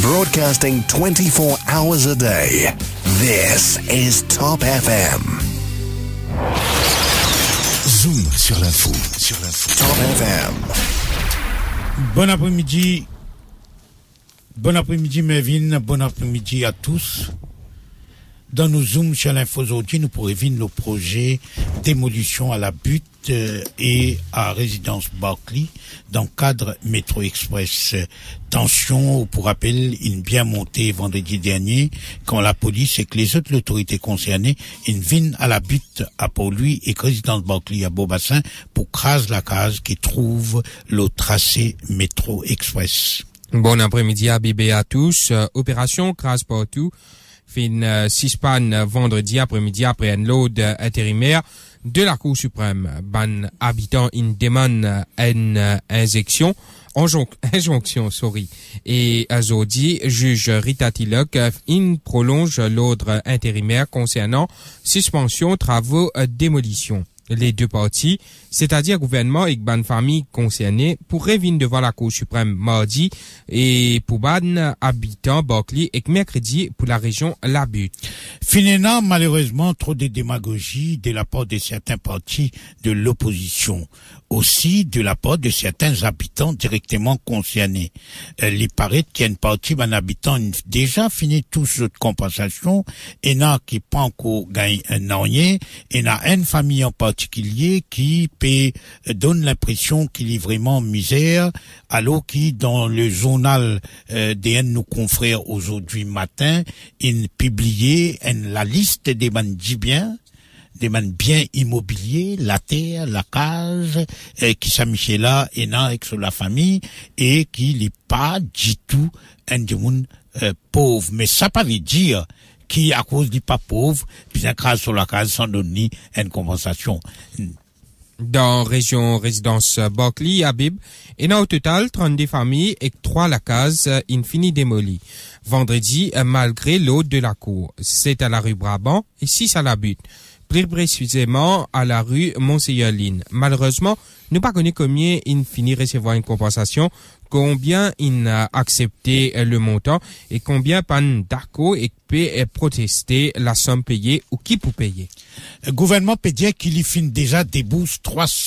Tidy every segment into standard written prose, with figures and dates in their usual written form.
Broadcasting 24 hours a day. This is Top FM. Zoom sur l'info. Top FM. Bon après-midi. Bon après-midi, Mervyn. Bon après-midi à tous. Dans nos Zooms sur l'info aujourd'hui, nous pourrons vivre nos projets d'émolition à la butte et à résidence Barclay dans le cadre Métro Express. Tension, pour rappel, une bien montée vendredi dernier quand la police et que les autres autorités concernées viennent à la butte à Port-Louis et résidence Barclay à Beaubassin pour craser la case qui trouve le tracé Métro Express. Bon après-midi à bébé à tous. Opération crase partout. Fin 6 pannes vendredi après-midi après un load intérimaire de la Cour suprême. Ban habitant in demande une injonction, Et aujourd'hui, juge Rita Tilok prolonge l'ordre intérimaire concernant suspension travaux démolition. Les deux parties, c'est-à-dire gouvernement et ban famille concernée, pourraient venir devant la Cour suprême mardi et pour ban habitants Barclay et mercredi pour la région La Butte. Finalement, malheureusement, trop de démagogie de la part de certains partis de l'opposition. Aussi de la part de certains habitants directement concernés. Il paraît qu'il y a une partie d'un habitant déjà fini toute cette compensation et n'a qui pas encore gagné un an et n'a une famille en particulier qui donne l'impression qu'il est vraiment misère alors qui dans le journal de nos confrères aujourd'hui matin il publiait la liste des biens des biens immobiliers, la terre, la case, qui s'amichait là, et n'a avec la famille, et qui n'est pas du tout un du monde pauvre. Mais ça pas veut dire qui à cause du pas pauvre, puis un crase sur la case sans donner une compensation. Dans région résidence Barclay, Habib, il y a au total 32 familles et 3 la case infini démolies. Vendredi, malgré l'autre de la cour. C'est à la rue Brabant et 6 à la butte. Plus précisément à la rue Monseigneur-Line. Malheureusement, nous pas connaît combien il finit recevoir une compensation, combien il a accepté le montant et combien pan d'accord et peut protester la somme payée ou qui peut payer. Le gouvernement peut dire qu'il y finit déjà débourse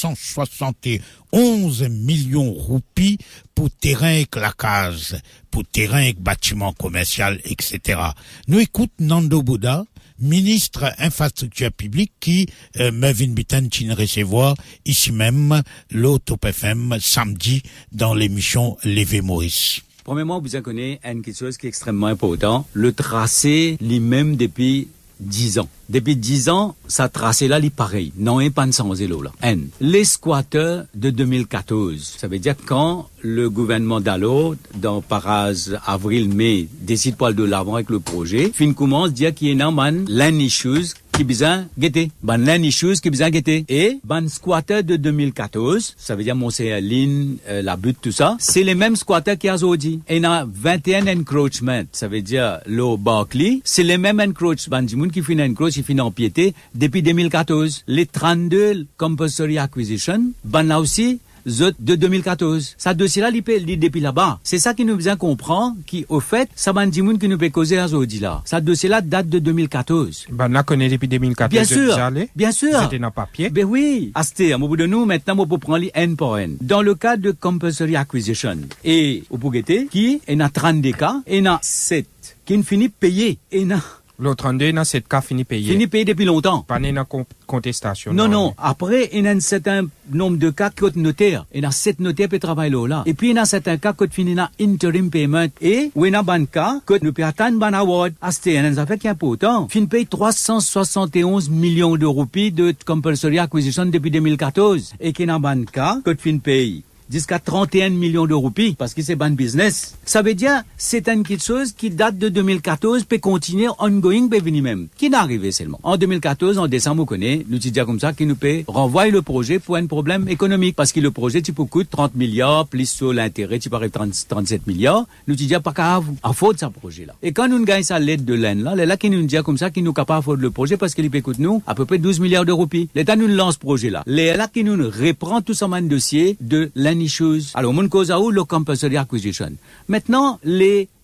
371 millions roupies pour terrain avec la case, pour terrain avec bâtiment commercial, etc. Nous écoute Nando Bouda, ministre infrastructure publique qui Mervyn Bittan recevoir ici même l'Autop FM samedi dans l'émission Lévé Maurice. Premièrement, vous en connaissez quelque chose qui est extrêmement important, le tracé lui-même depuis 10 ans. Depuis 10 ans, ça tracé là, il est pareil. Non, il pas de sans élo là. Les squatteurs de 2014. Ça veut dire quand le gouvernement d'Allo, dans avril-mai, décide pas de l'avant avec le projet, fin commence à dire qu'il y a une issues qui besoin guetter. Ban issues qui besoin guetter. Et ban squatteurs de 2014, ça veut dire Monseigneur-Line, la butte, tout ça, c'est les mêmes squatteurs qui a aujourd'hui. Et il y a 21 encroachment. Ça veut dire le Barclay, c'est les mêmes encroachment. Du monde qui finit encroach, qui finit empiété depuis 2014. Les 32 compulsory acquisition, ban là aussi, de 2014. Ça dossier-là, il depuis là-bas. C'est ça qui nous besoin comprendre, qui, au fait, ça m'a dit qui nous peut causer aujourd'hui là. Ça dossier-là date de 2014. Ben, on connaît depuis 2014. Bien sûr. Bien sûr. C'était dans papier. Ben oui. Asté, au bout de nous, maintenant, on peut prendre les N par N. Dans le cas de compulsory acquisition, et, au Bougueté, qui, il y a 32 cas, et il y a 7, qui ne finit payer, et il y a l'autre 32, dans 7 cas, fini payé. Fini payé depuis longtemps. Pas une contestation. Non. Après, il y a un certain nombre de cas qui sont notaires. Il y a 7 notaires qui travaillent là. Et puis, il y a certains cas qui fini dans interim payment. Et, il y a un cas qui nous peut attendre un award. Il y a une affaire qui est important. Fin paye 371 millions de roupies de compulsory acquisition depuis 2014. Et qu'il y a un cas qui fin paye jusqu'à 31 millions de roupies, parce que c'est ban business. Ça veut dire, c'est quelque chose qui date de 2014, peut continuer ongoing, peut venir même. Qui n'est arrivé seulement. En 2014, en décembre, on connaît, nous disons comme ça, qui nous peut renvoyer le projet pour un problème économique. Parce que le projet, tu peux coûter 30 milliards, plus sur l'intérêt, tu parais 37 milliards. Nous disons pas qu'à faute ce projet-là. Et quand nous gagnons ça l'aide de l'Inde, là qui nous dit comme ça, qui nous capable de le projet, parce qu'il peut coûter nous, à peu près 12 milliards de roupies. L'État nous lance ce projet-là. Là qui nous reprend tout ça, un dossier de l'année chose. Alors, mon cause à où le compulsory acquisition. Maintenant, les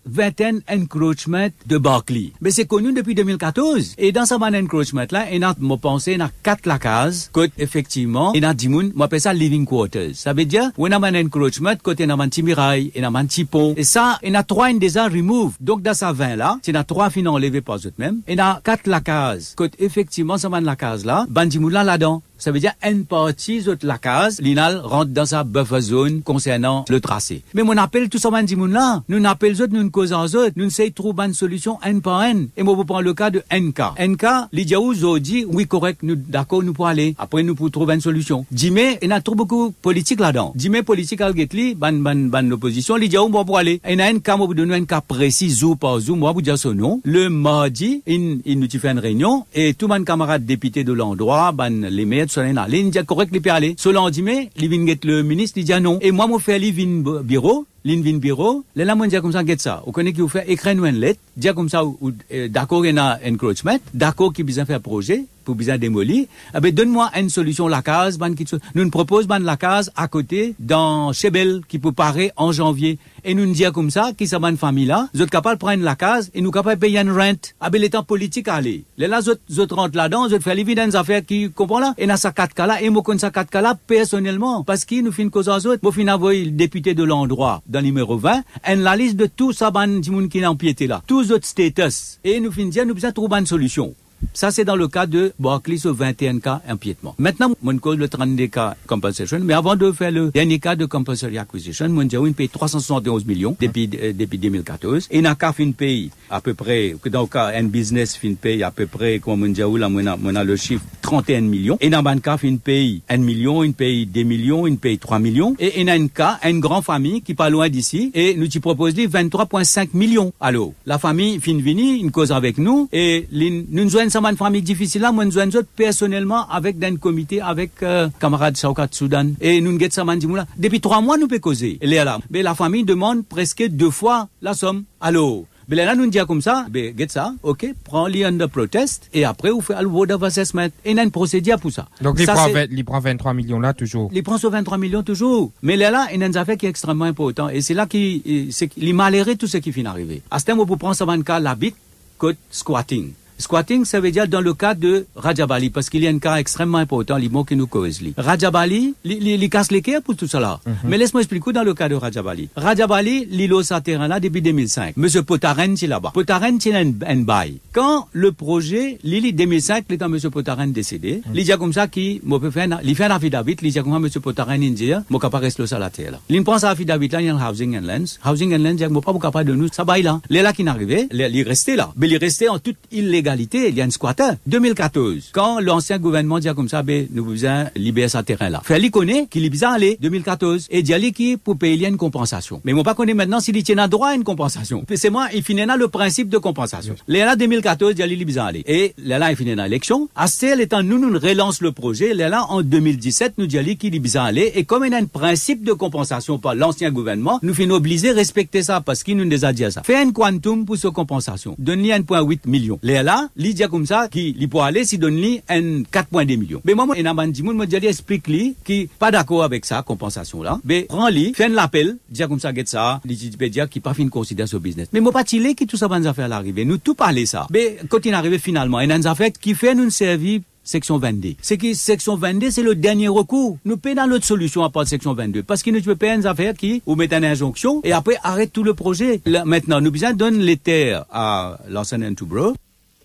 20 encroachment de Barclay. Mais c'est connu depuis 2014. Et dans ce ban encroachment là, il y a, moi pensé, il y a 4 la case, que effectivement, il y a 10 moun, moi appelle ça living quarters. Ça veut dire, on a un encroachment, côté il y a un petit mirail, il y a un petit pont. Et ça, il y a 3 in déjà remove. Donc, dans ça 20 là, il y a 3 fins enlevés par eux même. Il y a 4 la case. Que effectivement, ce ban la case là, ban 10 moun là-dedans. Ça veut dire une partie de la case, l'INAL rentre dans sa buffer zone concernant le tracé. Mais mon appel tout ça man là, nous n'appelons autres, nous ne causons autres, nous essayons de trouver une solution N par N. Et moi, vous prends le cas de NK. NK, l'Idjaouz dit, oui, correct, nous, d'accord, nous pouvons aller. Après, nous pouvons trouver une solution. Dime, il y a trop beaucoup de politique là-dedans. Dime, politique à l'Getli, ban l'opposition, l'Idjaouz, moi, pour aller. Et il y a un cas, moi, vous donnez un cas précis, zou par zou, moi, vous dire son nom. Le mardi, il nous fait une réunion, et tout mon camarade député de l'endroit, les maires, il dit correct, il peut aller. Selon dit, mais, il vient get le ministre, il dit non. Et moi, moi, fais aller vin bureau. L'invin bureau, les là, moi, dit comme ça, get ça. Vous connaissez qui vous fait écrire une lettre, dit comme ça, d'accord, il y a un encroachment, d'accord, qui besoin faire projet, pour besoin démolir. Eh ben, donne-moi une solution, la case, nous propose, la case, à côté, dans Chebel, qui peut paraître en janvier. Et nous dire comme ça, qui ça, une famille là, vous êtes capable de prendre la case, et nous capables de payer une rente. Ah ben, l'état politique, allez. Les là, vous êtes rentrent là-dedans, vous êtes fait l'évidence des affaires qui, comprend là, et dans ça 4 cas là, et moi, connais ça 4 cas là, personnellement. Parce qu'il nous fait une cause aux autres. Moi, fin envoyer le député de l'endroit, dans le numéro 20, et la liste de tous ça, du monde qui n'a empiété là. Tous autres status. Et nous fin dire, nous besoin de trouver une solution. Ça, c'est dans le cas de Barclay sur 21 cas empiètement. Maintenant, mon cause le 32 cas compensation, mais avant de faire le dernier cas de compulsory acquisition, mon diaouin paye 371 millions depuis 2014. Et n'a qu'à fin paye à peu près, que dans le cas, un business fin paye à peu près, comme mon diaou, là, on a le chiffre 31 millions. Et dans le cas, fin paye 1 million, une paye 2 millions, une paye 3 millions. Et il y a un cas, une grande famille qui pas loin d'ici, et nous t'y propose 23,5 millions. Alors, la famille fin vini, une cause avec nous, et nous nous ça une famille difficile là, moi nous avons personnellement avec d'un comité avec camarade Saukat Soudan et nous get ça là. Depuis 3 mois nous peut causer. Là, mais la famille demande presque 2 fois la somme. Allô. Mais là, nous disons comme ça, get ça, ok, prends-les under protest, et après, vous faites le vote of assessment. Et il y a une procédure pour ça. Donc, il prend 23 millions là, toujours. Il prend sur 23 millions toujours. Mais là, il y a une affaire qui est extrêmement importante. Et c'est là qu'il malheureux tout ce qui finit d'arriver. À ce temps, pour prendre ça, cas, l'habit, code squatting. Squatting, ça veut dire dans le cas de Rajabali, parce qu'il y a un cas extrêmement important, les mots qui nous causent. Rajabali, il casse les cœurs pour tout cela. Mais laisse-moi expliquer dans le cas de Rajabali. Rajabali, l'îlot sa terrain là depuis 2005. Monsieur Potaren, c'est là-bas. Potaren, c'est un bail. Quand le projet, l'île 2005, l'étant monsieur Potaren décédé, il dit comme ça qu'il fait un affidavit, il dit comme ça monsieur Potaren, il dit, moi capable rester le salaire là. Il pense à affidavit là, il y a un housing and lands. Housing and lands, il dit, moi pas capable de nous, ça bail là. Les là qui n'arrivaient, il restait là. Mais il restait en toute illégalité. Il y a un squatter. 2014, quand l'ancien gouvernement dit comme ça, nous besoin libérer ce terrain-là. Fait connaît qu'il est besoin aller 2014 et dit qui pour payer une compensation. Mais moi pas connaît maintenant s'il tient un droit à une compensation. C'est moi, il finit là le principe de compensation. Là 2014, il est besoin aller. Et là il finit dans l'élection. À ce étant nous relance le projet. Là en 2017, nous dit qu'il est besoin aller et comme il y a un principe de compensation par l'ancien gouvernement, nous finissons obligés de respecter ça parce qu'il nous a dit ça. Fait un quantum pour cette compensation. Donne-lui 1,8 million. Là il dit comme ça qu'il peut aller si donne lui un 4,2 millions. Mais moi en a dit moi dit explique lui qui pas d'accord avec ça compensation là. Mais prend lui fait l'appel dit comme ça get ça, il dit dire qui pas fin considérer ce business. Mais moi pas tilé qui tout ça van affaire l'arrivée. Nous tout parler ça. Mais quand il arrive finalement, il y a une affaire qui fait nous servir section 22. C'est que section 22, c'est le dernier recours. Nous payons dans l'autre solution à part section 22. Parce que nous pouvons payer une affaire qui, ou mettre une injonction, et après arrête tout le projet. Là, maintenant, nous besoin donner les terres à Lawson & Toubro.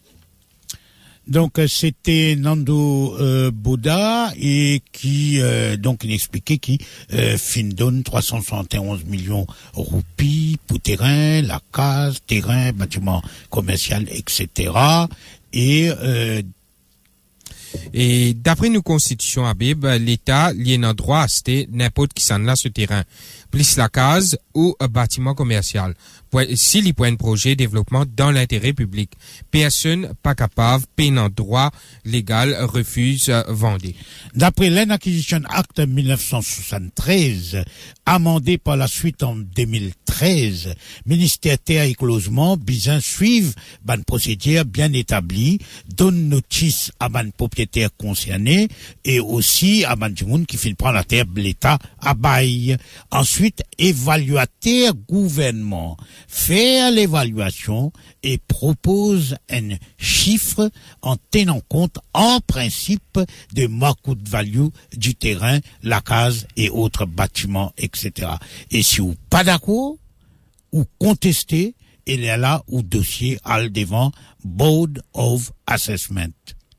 Donc c'était Nando Boda et qui donc il expliquait qui fin donne 371 millions roupies pour terrain, la case, terrain, bâtiment commercial, etc. Et d'après nos constitutions Habib, l'État y a un droit à acheter n'importe qui s'en a ce terrain, plus la case ou un bâtiment commercial. S'il y a un projet de développement dans l'intérêt public, personne pas capable, payant droit légal, refuse vendre. D'après l'Acquisition Act 1973, amendé par la suite en 2013, ministère Terre et Closement, besoin suivre une procédure bien établie, donne notice à ban propriétaire concerné et aussi à ban du monde qui finit prendre la terre de l'État à bail. Ensuite, Ensuite, évaluateur gouvernement faire l'évaluation et propose un chiffre en tenant compte en principe de market value du terrain, la case et autres bâtiments, etc. Et si vous pas d'accord ou contestez, il est là où dossier al devant Board of Assessment.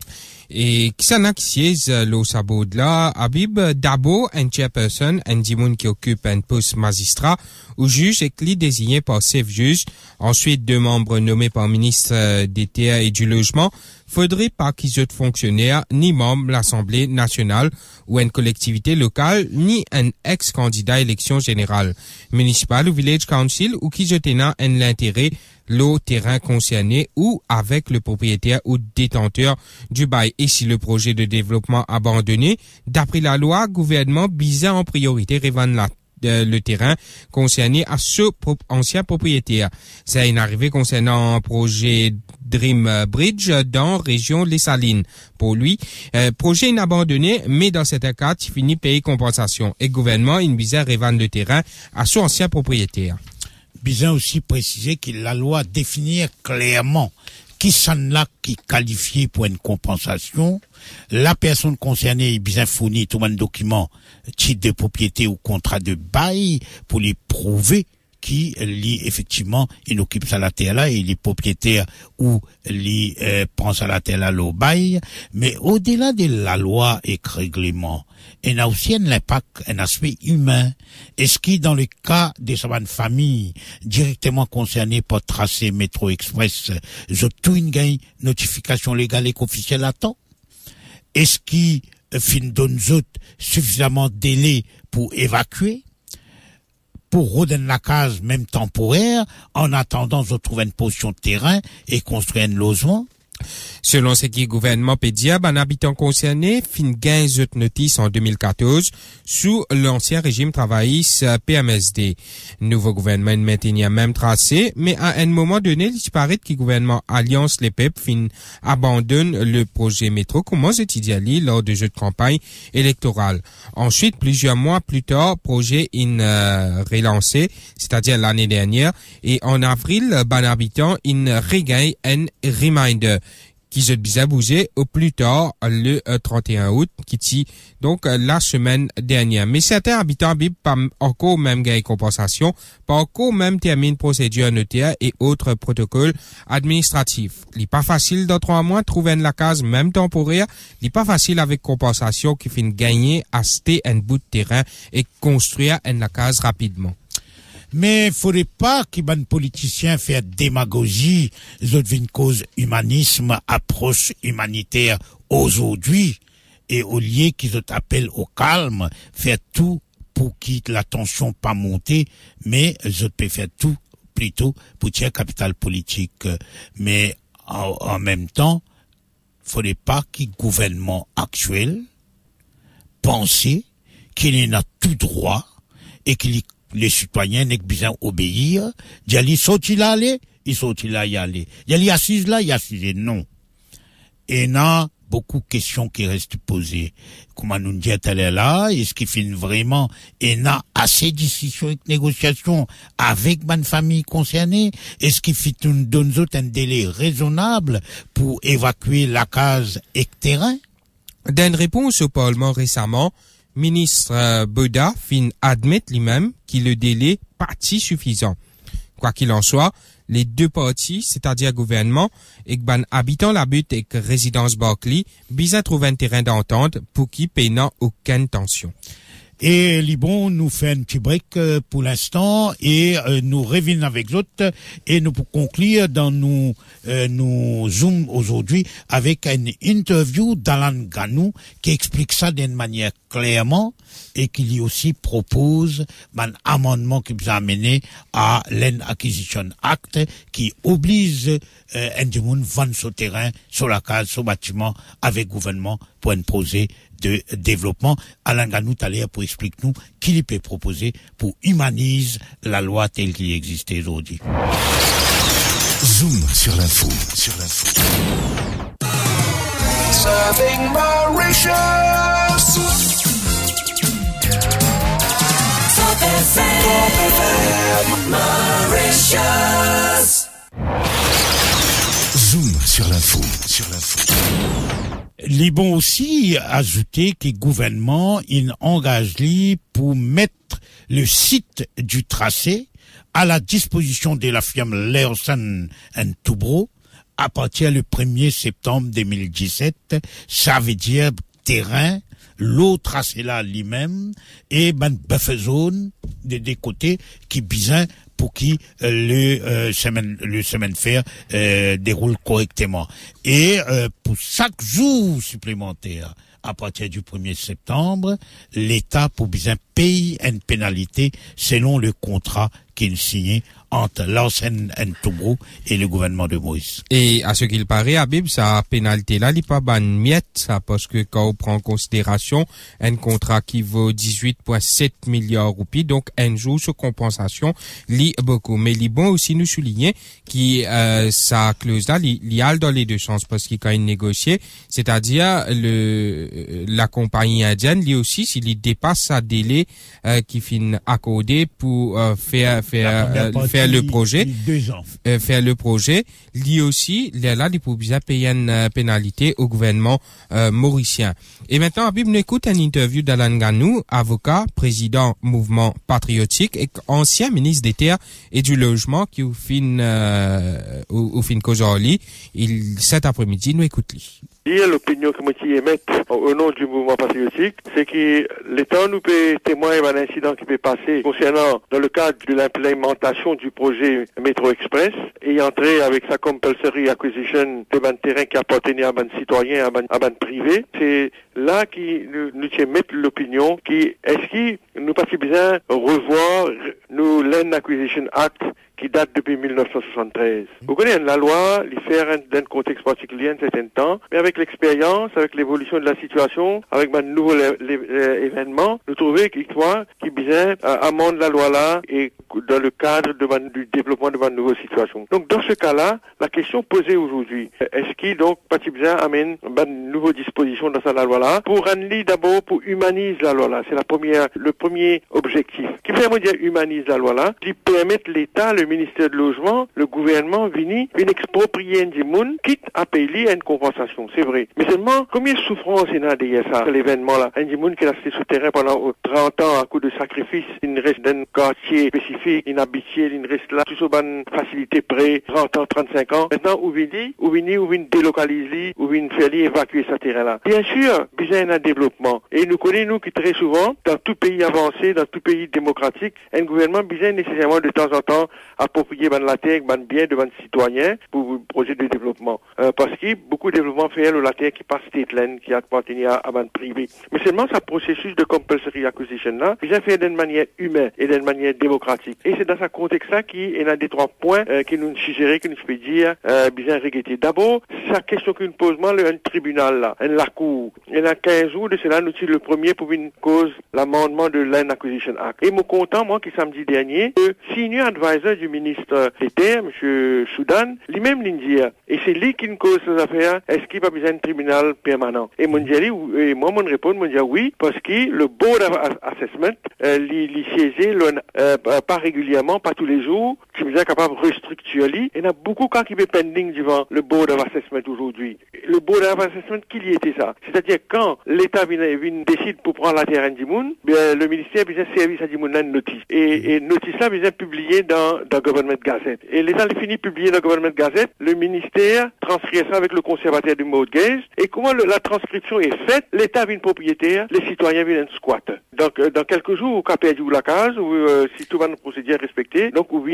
Et qui s'en a qui siège le sabot là, Habib Dabo, un chairperson, un dimoun qui occupe un poste magistrat ou juge et qui est désigné par chef juge. Ensuite, 2 membres nommés par ministre des Terres et du Logement. Faudrait pas qu'ils soient fonctionnaires, ni membres de l'Assemblée nationale ou une collectivité locale, ni un ex-candidat à élection générale municipale ou village council ou qui soient un intérêt le terrain concerné ou avec le propriétaire ou détenteur du bail. Et si le projet de développement abandonné, d'après la loi, gouvernement bisait en priorité revendre le terrain concerné à ce ancien propriétaire. C'est une arrivée concernant un projet Dream Bridge dans région Les Salines. Pour lui, projet inabandonné, mais dans certains cas, il finit payer compensation. Et gouvernement, il bisait revendre le terrain à son ancien propriétaire. Bizarre aussi préciser que la loi définit clairement qui s'en là qui qualifié pour une compensation. La personne concernée est bien fournie tout un document, titre de propriété ou contrat de bail pour les prouver qui lit effectivement il occupe ça la terre là et les propriétaires ou les prend ça la terre là au bail. Mais au-delà de la loi et règlement, il y a aussi un impact, un aspect humain. Est-ce que dans le cas de sa famille directement concernée par tracé métro express, j'ai tout une notification légale et officielle à temps? Est-ce qu'il fin donne suffisamment de délai pour évacuer? Pour redonner la case, même temporaire, en attendant de trouver une portion de terrain et construire un logement? Selon ce qui est gouvernement pédia, un habitant concerné fin gain cette notice en 2014 sous l'ancien régime travailliste PMSD. Nouveau gouvernement maintenait même tracé, mais à un moment donné, il paraît que le gouvernement Alliance les PEP fin abandonne le projet métro comment c'était dit lors de jeux de campagne électorale. Ensuite, plusieurs mois plus tard, projet relancé, c'est-à-dire l'année dernière, et en avril, un habitant regagne un reminder qui se bisa bouger au plus tard le 31 août, qui dit donc la semaine dernière. Mais certains habitants bib pas encore même gain compensation, pas encore même termine procédure notaire et autres protocoles administratifs. Il n'est pas facile dans 3 mois trouver la case même temporaire, il n'est pas facile avec compensation qui finit gagner acheter un bout de terrain et construire la case rapidement. Mais faudrait pas qu'il y ait un politicien faire démagogie, une cause humanisme, approche humanitaire aujourd'hui, et au lieu qu'ils appellent au calme, faire tout pour que la tension pas monter, mais ils peuvent faire tout plutôt pour tirer capital politique. Mais en même temps, faudrait pas que le gouvernement actuel pense qu'il y a tout droit et qu'il les citoyens n'ont besoin obéir. Il sorti là, il sorti là, y aller. Il assise là, il assise. Non. Et il y a beaucoup de questions qui restent posées. Comment nous dit là, est-ce qu'il fait vraiment, il y a assez de discussions et de négociations avec ma famille concernée? Est-ce qu'il fait donne un délai raisonnable pour évacuer la case et le terrain? Dans une réponse au Parlement récemment, ministre Boda fin admettre lui-même qu'il le délai parti suffisant. Quoi qu'il en soit, les deux parties, c'est-à-dire gouvernement et ban habitant la butte et résidence Barclay, bisa trouver un terrain d'entente pour qui payant aucune tension. Et Libon nous fait un petit break pour l'instant et nous revenons avec l'autre et nous pour conclure dans nous zoom aujourd'hui avec une interview d'Alan Ganou qui explique ça d'une manière clairement et qui lui aussi propose un amendement qui nous a amené à l'Land Acquisition Act qui oblige un monde vendre ce terrain sur la case, sur le bâtiment avec gouvernement pour un projet de développement. Alain Ganou Taler pour expliquer nous qu'il peut proposer pour humaniser la loi telle qu'il existe aujourd'hui. Zoom sur l'info. Serving Mauritius. Top Zoom sur l'info. Libon aussi ajouté que le gouvernement il engage pour mettre le site du tracé à la disposition de la firme Leosan & Toubro à partir du 1er septembre 2017. Ça veut dire terrain, l'eau tracé là lui-même et ben buffer zone des côtés qui besoin pour qui le semaine fer déroule correctement. Et pour chaque jour supplémentaire, à partir du 1er septembre, l'État pour bien payer une pénalité selon le contrat qu'il signait entre l'enseigne Toubro et le gouvernement de Moïse. Et à ce qu'il paraît, Habib, sa pénalité là, il pas ban miette, ça, parce que quand on prend en considération un contrat qui vaut 18,7 milliards de roupies, donc un jour sur compensation, lit beaucoup. Mais il est bon aussi nous souligner qui sa clause là, il y a dans les deux sens, parce qu'il quand il négocie, c'est-à-dire la compagnie indienne, lui aussi, s'il dépasse sa délai qui finit accordé pour faire le projet, 2 ans. Faire le projet, lui aussi, là, il peut bien payer une pénalité au gouvernement mauricien. Et maintenant, Habib, nous écoute une interview d'Alan Ganou, avocat, président mouvement patriotique et ancien ministre des Terres et du Logement qui au fin Kozorli, cet après-midi, nous écoute-lui. L'opinion que moi émette au nom du mouvement patriotique, c'est que l'État nous peut témoigner d'un incident qui peut passer concernant, dans le cadre de l'implémentation du projet Métro Express, et entrer avec sa compulsory acquisition de ban terrain qui appartenait à ban citoyen, à ban privé. C'est là qui nous émette l'opinion qui, est-ce qu'il nous pas si bien revoir nous Land Acquisition Act qui date depuis 1973. Vous connaissez la loi, il fait d'un contexte particulier un certain temps, mais avec l'expérience, avec l'évolution de la situation, avec de nouveaux événements, nous trouvons qu'il qui bien amende la loi là et dans le cadre du développement de ma nouvelle situation. Donc dans ce cas-là, la question posée aujourd'hui, est-ce qu'il donc pas bien amène une nouvelle disposition dans la loi là pour rendre d'abord pour humaniser la loi là, c'est le premier objectif. Qui fait dire humanise la loi là, qui permettre l'État, le ministère de Logement, le gouvernement vini une exproprier du monde quitte à payer une compensation, c'est vrai. Mais seulement combien de souffrance il y a derrière ça, l'événement là, un du monde qui est resté sous terrain pendant 30 ans à coup de sacrifice, il reste d'un quartier spécifique, inhabitué, il reste là, tout ce bonne facilité près 30 ans, 35 ans. Maintenant où vient délocaliser, où vient faire évacuer ce terrain là. Bien sûr, besoin d'un développement. Et nous connaissons nous qui très souvent dans tout pays avancé, dans tout pays démocratique, un gouvernement besoin nécessairement de temps en temps approprier la terre, bien de citoyens pour un projet de développement. Parce que beaucoup de développement fait la terre qui passe state land, qui appartient à ban privé. Mais seulement ce processus de compulsory acquisition là, bien fait d'une manière humaine et d'une manière démocratique. Et c'est dans ce contexte-là qu'il y a des 3 points qui nous suggèrent, que nous peut dire, bien regretter. D'abord, c'est la question que nous posons, un tribunal là, la cour. Il y a 15 jours de cela, nous tirons le premier pour une cause, l'amendement de Land Acquisition Act. Et me content, moi, qui samedi dernier, le senior advisor du ministre des Terres, M. Soudan, lui-même l'india. Et c'est lui qui nous cause ces affaires. Est-ce qu'il va besoin d'un tribunal permanent? Et moi, mon réponse, me dit oui, parce que le Board of Assessment, il siégeait, pas régulièrement, pas tous les jours, qui est capable de restructurer. Il y en a beaucoup quand qui est pending devant le Board of Assessment aujourd'hui. Le Board of Assessment, qui y était ça? C'est-à-dire quand l'État décide pour prendre la terre du monde, le ministère besoin service à du monde une notice. Et notice là besoin publier dans Government Gazette. Et l'État le finit publier dans Government Gazette, le ministère transcrit ça avec le conservateur du mortgage. Et comment la transcription est faite? L'État vient propriétaire, les citoyens viennent squat. Donc dans quelques jours, on a perdu la case, ou si tout va nos procédures respectées, donc on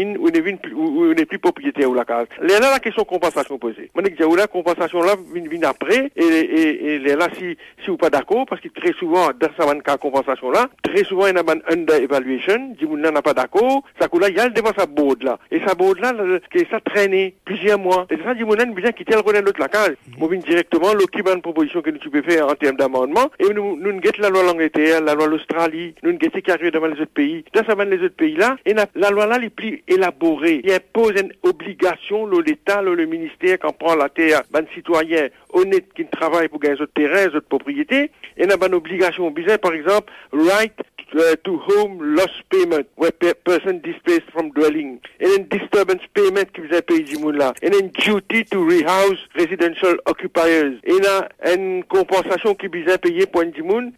n'est plus propriétaire ou la case. Là la question compensation posée. Moi je dis la compensation là vient après et là si vous pas d'accord, parce que très souvent dans ce cas compensation là, très souvent il y a une under evaluation, dit moun n'a pas d'accord, ça coup là il y a le devant sa board. board là. Et sa board là, ça traîné plusieurs mois. Et ça, dit, mon bien quitter le rené l'autre la case. Moi, directement, l'autre une proposition que nous tu peux faire en termes d'amendement. Et nous guettons la loi l'Angleterre, la loi l'Australie, nous guettons qui arrive devant les autres pays. Dans les autres pays là, et la loi là, est plus élaborée. Il impose une obligation, l'État, le ministère, quand prend la terre, ben, citoyen honnête qui travaille pour gagner d'autres terrains, d'autres propriétés. Et il y a une obligation bizarre, par exemple, right to home loss payment, where person displaced from dwelling. And then disturbance payment qui vous a payé du monde là. And then duty to rehouse residential occupiers. Et il y a une compensation qui vous a payé pour du monde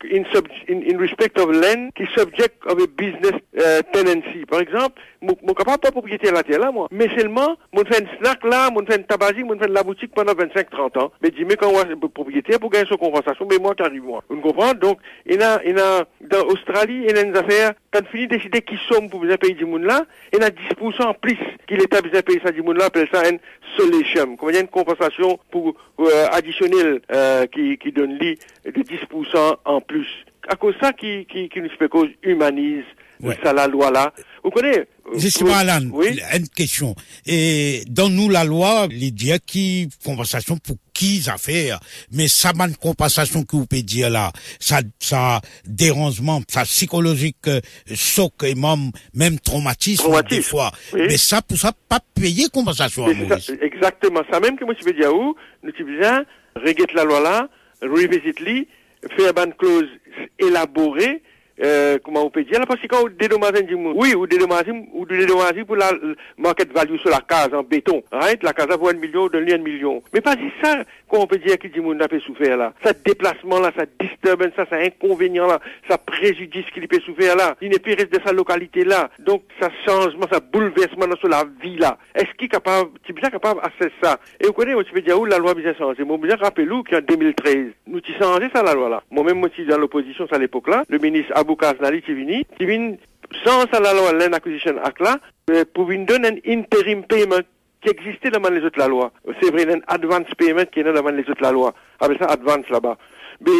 in respect of land qui subject of a business tenancy. Par exemple, mon capable pas propriétaire la terre là, moi. Mais seulement, mon fait un snack là, mon fait un tabagie, mon fait la boutique pendant 25-30 ans. Mais dis-moi quand on est propriétaire pour gagner son compensation, mais moi qui arrive moi. Vous comprenez? Donc, il y a, dans Australie, il y a une affaire, quand on finit de décider qui sommes pour vous payer du monde là, il y a 10% en plus qui l'État vous payer ça du monde là, appelle ça une solation. Comme il y a une compensation pour, additionnelle, qui donne lui de 10% en plus. À cause de ça qui nous fait cause humanise, ça la loi là. Vous connaissez? Justement, Alan, oui? Une question. Et dans nous, la loi, il dit qui compensation pour qui affaires, mais ça manque compensation que vous pouvez dire là, ça dérangement, ça psychologique, choc et même traumatisme des fois. Oui. Mais ça, pour ça, pas payer compensation à Maurice. Exactement. Ça même que moi, je veux dire où, nous, tu viens, regarde la loi là, revisite-li, faire une clause élaborée, comment on peut dire là, parce que quand on dédommage du monde, oui, ou dédommage pour la market value sur la case en béton, right? La case vaut 1 million, donne-lui 1 million. Mais pas si ça, qu'on peut dire qui du monde a fait souffrir là. Ça déplacement là, ça disturbance, ça inconvénient là, ça préjudice qu'il peut souffrir là. Il n'est plus reste de sa localité là. Donc, ça changement, ça bouleversement sur la vie là. Est-ce qu'il est capable, tu es bien capable à faire ça? Et vous connaissez, tu peux dire où la loi bien changé. Moi, bien rappelez-vous qu'en 2013, nous t'y changé ça la loi là. Moi-même, moi, dans l'opposition à l'époque là, le ministre Abou Kaznali qui vient sans ça la loi Land Acquisition Act là, pour venir donner un interim payment qui existait dans les autres la loi. C'est vrai, un advance payment qui est dans les autres la loi. Avec ça, advance là-bas. Mais,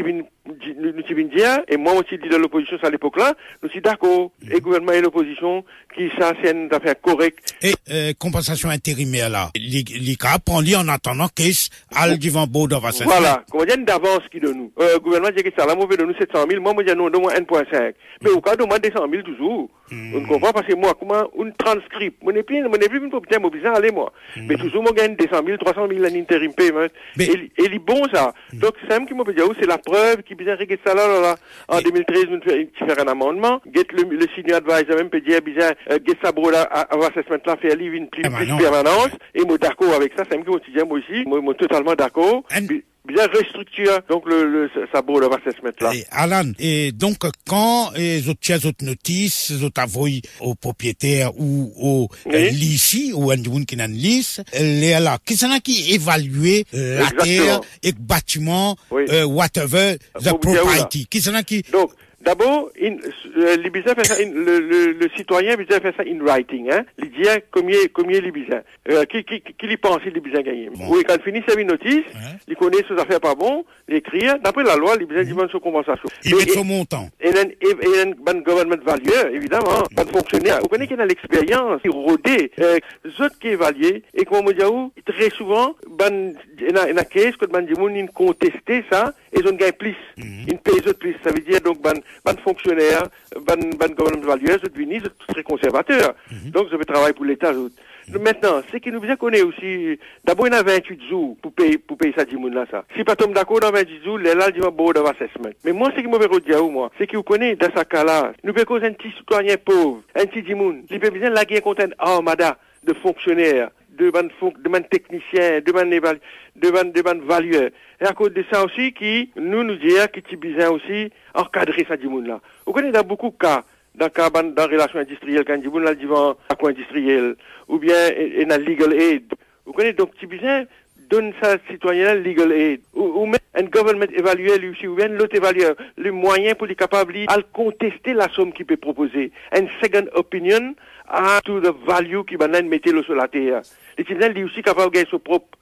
nous t'y dire, et moi aussi dit de l'opposition à l'époque là, nous sommes d'accord, et le gouvernement et l'opposition, qui ça, c'est une affaire correcte. Et, compensation intérimaire là, l'ICA prend-lui en attendant qu'est-ce, al devant board of assessment. Voilà, qu'on vient d'avance qui donne nous. Le gouvernement dit que ça, là, moi, veut donner 700 000, moi, je dis non, donne-moi 1,5. Mais au cas, donne-moi 200 000 toujours. On ne comprend pas, parce que moi, comment, une transcript, mon épi, une propriétaire mobilisée, allez, moi. Mais toujours, moi, gagne 200 000, 300 000 en interim payment. Et il est bon, ça. Donc, c'est même qui m'a dit, c'est la preuve qui bien regarder ça là. En 2013, nous faire un amendement. Get le senior advisor même peut dire, bien, get sa broda avant assessment là, faire livre une plus permanence. Et moi, d'accord avec ça, c'est même qui m'a dit, moi aussi. Moi, totalement d'accord. Bien restructure donc sa board of assessment là. Et Alan, et donc quand les autres notices, les autres avoués aux propriétaires ou aux lycées ou un monde qui n'a une liste, les là, qui sont là qui évaluent la terre et le bâtiment, whatever the property, qui sont là qui. Donc d'abord, les bizarres fait ça, le citoyen bizarre fait ça in writing, hein. Il dit combien les bizarres, qui lui pense les bizarres gagner. Oui, quand il finit sa notice, il connaît ses affaires pas bon, il écrit, d'après la loi, les bizarres demandent son compensation. Il met son montant. Et un bon government value, évidemment, bon fonctionnaire. Vous connaissez qu'il a l'expérience, il rodé, les autres qui évaluent, et comme on dit très souvent, il a caisse, quand ban ils contestent ça, et ils ont gagné plus. Ils payent les autres plus. Ça veut dire, donc, ban fonctionnaire, ban government value, ils sont très conservateurs. Donc, je vais travailler pour l'État, Maintenant, ce qui nous vient connaître aussi, d'abord, il y a 28 jours pour payer ça, du monde là, ça. Si pas tombe d'accord dans 28 jours, les là, il va board of assessment. Mais moi, ce qui me veut dire, moi, c'est que vous connaissez, dans ce cas-là, nous pouvons causer un petit citoyen pauvre, un petit dimoun, il peut bien laguer contre un armada de fonctionnaires, de ban techniciens, de ban valueurs. Et à cause de ça aussi, qui, nous dire, qui t'y besoin aussi, encadrer ça, du monde là. Vous connaissez dans beaucoup de cas, dans la relation industrielle, quand on a dit industriel, ou bien dans legal aid. Vous connaissez, donc, tu besoin, donne ça citoyen legal aid. Ou même un government évalué lui aussi, ou bien l'autre évalueur, les moyens pour les capables à contester la somme qu'il peut proposer. Une second opinion to the value qu'il va mettre sur la terre. Les citoyens lui aussi capables de gagner son propre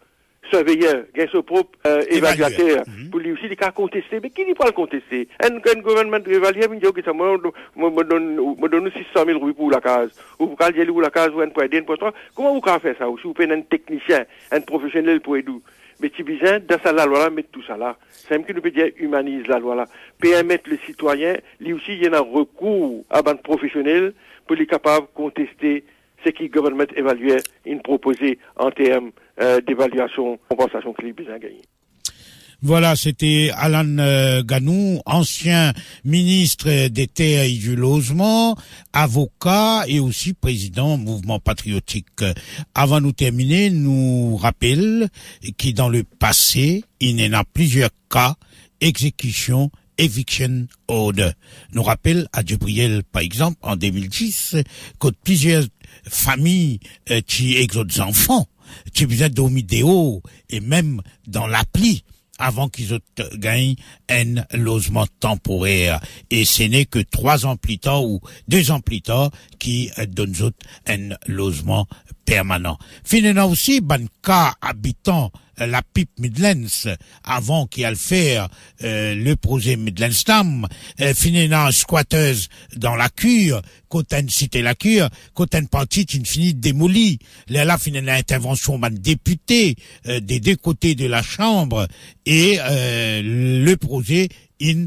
surveilleur, gain son propre évaluateur. Pour lui aussi, il a contesté. Mais qui n'est pas le contester? Un gouvernement évalué, il dit que ça me donne 600 000 roupies pour la case. Ou pour calger pour la case, ou un point D, un point 3. Comment vous pouvez faire ça? Si vous prenez un technicien, un professionnel pour aider. Mais tu besoin dans la loi là, mettre tout ça là. C'est même que nous peut dire humanise la loi là. Permettre le citoyen, lui aussi, il y a un recours à un professionnel pour les capable de contester ce qui le gouvernement évaluait, il proposait en termes d'évaluation, compensation qu'il a besoin de gagner. Voilà, c'était Alan Ganou, ancien ministre des Terres et du Logement, avocat et aussi président mouvement patriotique. Avant de nous terminer, nous rappelle qu'il dans le passé, il y en a plusieurs cas, exécution, eviction order. Nous rappelle à Djibril, par exemple, en 2010, que plusieurs familles qui exodent enfants, qui besoin de dormir dehors et même dans l'appli, avant qu'ils gagnent un logement temporaire. Et ce n'est que 3 ans plus tard ou 2 ans plus tard qui donnent un logement permanent. Finalement aussi, ban cas habitant la PIP Midlands, avant qu'il aille faire le projet Midlands Dam, finalement squatteuse dans la cure, quand une cité la cure, quand une partie qui finit démolie. Là, finalement, intervention d'un député des 2 côtés de la chambre et le projet in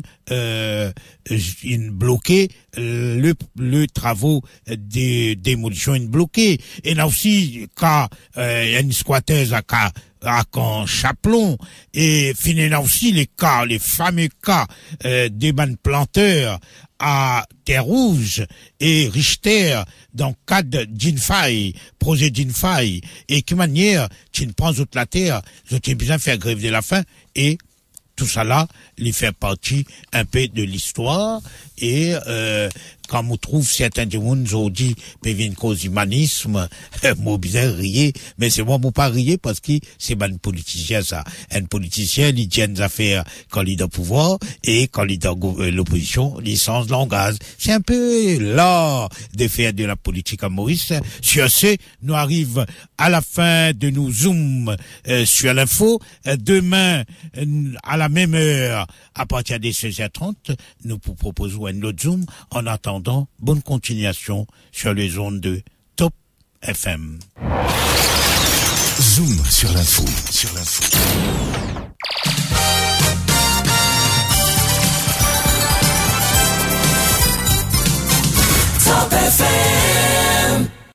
bloqué le travaux de démolition in bloqué. Et là aussi quand une squatteuse à Camp Chaplon, et finalement aussi les fameux cas des ban planteurs à Terre-Rouge et Richter dans le cadre d'Infai, projet d'Infai, et qui manière tu ne prends toute la terre, je t'ai besoin de faire grève de la faim, et tout ça là, il fait partie un peu de l'histoire, et quand on trouve certains du monde ont dit qu'il y a une cause humanisme, moi bien rier, mais c'est moi pas rier parce que c'est un politicien ça. Un politicien, il tient des affaires quand il est au pouvoir et quand il est dans l'opposition, il change langage. C'est un peu l'art de faire de la politique à Maurice. Sur ce, nous arrivons à la fin de nos zooms sur l'info. Demain, à la même heure, à partir des 16h30, nous vous proposons un autre zoom. En attendant, bonne continuation sur les ondes de Top FM. Zoom sur l'info.